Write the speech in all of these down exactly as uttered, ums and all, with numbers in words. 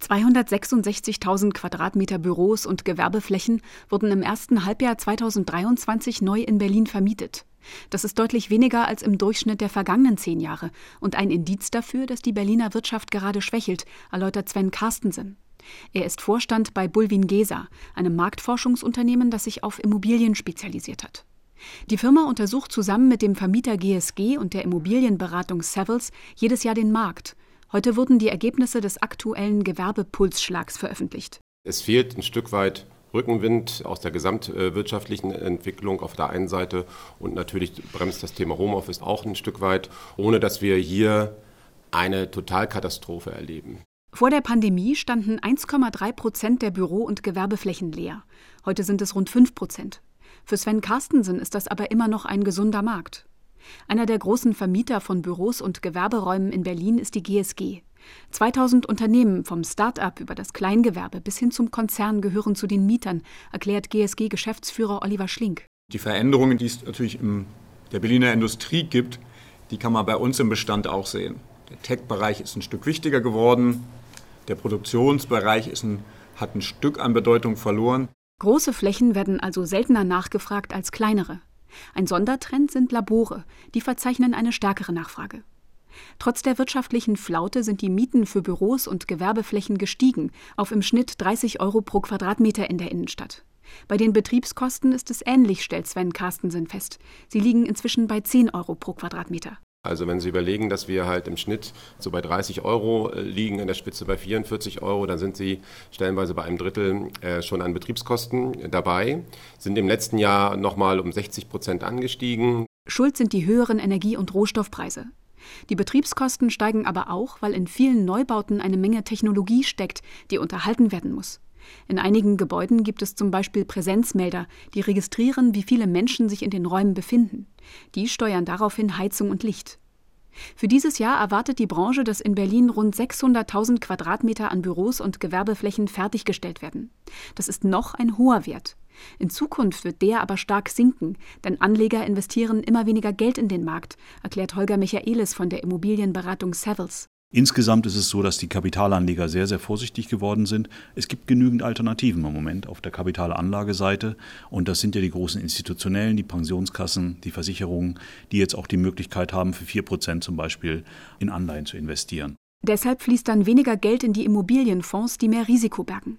zweihundertsechsundsechzigtausend Quadratmeter Büros und Gewerbeflächen wurden im ersten Halbjahr zweitausenddreiundzwanzig neu in Berlin vermietet. Das ist deutlich weniger als im Durchschnitt der vergangenen zehn Jahre und ein Indiz dafür, dass die Berliner Wirtschaft gerade schwächelt, erläutert Sven Carstensen. Er ist Vorstand bei Bulwiengesa, einem Marktforschungsunternehmen, das sich auf Immobilien spezialisiert hat. Die Firma untersucht zusammen mit dem Vermieter G S G und der Immobilienberatung Savills jedes Jahr den Markt. Heute wurden die Ergebnisse des aktuellen Gewerbepulsschlags veröffentlicht. Es fehlt ein Stück weit Rückenwind aus der gesamtwirtschaftlichen Entwicklung auf der einen Seite und natürlich bremst das Thema Homeoffice auch ein Stück weit, ohne dass wir hier eine Totalkatastrophe erleben. Vor der Pandemie standen eins Komma drei Prozent der Büro- und Gewerbeflächen leer. Heute sind es rund fünf Prozent. Für Sven Carstensen ist das aber immer noch ein gesunder Markt. Einer der großen Vermieter von Büros und Gewerberäumen in Berlin ist die G S G. zweitausend Unternehmen vom Start-up über das Kleingewerbe bis hin zum Konzern gehören zu den Mietern, erklärt G S G-Geschäftsführer Oliver Schlink. Die Veränderungen, die es natürlich in der Berliner Industrie gibt, die kann man bei uns im Bestand auch sehen. Der Tech-Bereich ist ein Stück wichtiger geworden, der Produktionsbereich ist ein, hat ein Stück an Bedeutung verloren. Große Flächen werden also seltener nachgefragt als kleinere. Ein Sondertrend sind Labore, die verzeichnen eine stärkere Nachfrage. Trotz der wirtschaftlichen Flaute sind die Mieten für Büros und Gewerbeflächen gestiegen, auf im Schnitt dreißig Euro pro Quadratmeter in der Innenstadt. Bei den Betriebskosten ist es ähnlich, stellt Sven Carstensen fest. Sie liegen inzwischen bei zehn Euro pro Quadratmeter. Also wenn Sie überlegen, dass wir halt im Schnitt so bei dreißig Euro liegen, in der Spitze bei vierundvierzig Euro, dann sind Sie stellenweise bei einem Drittel äh, schon an Betriebskosten dabei, sind im letzten Jahr nochmal um sechzig Prozent angestiegen. Schuld sind die höheren Energie- und Rohstoffpreise. Die Betriebskosten steigen aber auch, weil in vielen Neubauten eine Menge Technologie steckt, die unterhalten werden muss. In einigen Gebäuden gibt es zum Beispiel Präsenzmelder, die registrieren, wie viele Menschen sich in den Räumen befinden. Die steuern daraufhin Heizung und Licht. Für dieses Jahr erwartet die Branche, dass in Berlin rund sechshunderttausend Quadratmeter an Büros und Gewerbeflächen fertiggestellt werden. Das ist noch ein hoher Wert. In Zukunft wird der aber stark sinken, denn Anleger investieren immer weniger Geld in den Markt, erklärt Holger Michaelis von der Immobilienberatung Savills. Insgesamt ist es so, dass die Kapitalanleger sehr, sehr vorsichtig geworden sind. Es gibt genügend Alternativen im Moment auf der Kapitalanlageseite. Und das sind ja die großen Institutionellen, die Pensionskassen, die Versicherungen, die jetzt auch die Möglichkeit haben, für vier Prozent zum Beispiel in Anleihen zu investieren. Deshalb fließt dann weniger Geld in die Immobilienfonds, die mehr Risiko bergen.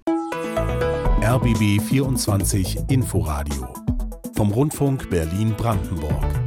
R B B vierundzwanzig Inforadio vom Rundfunk Berlin-Brandenburg.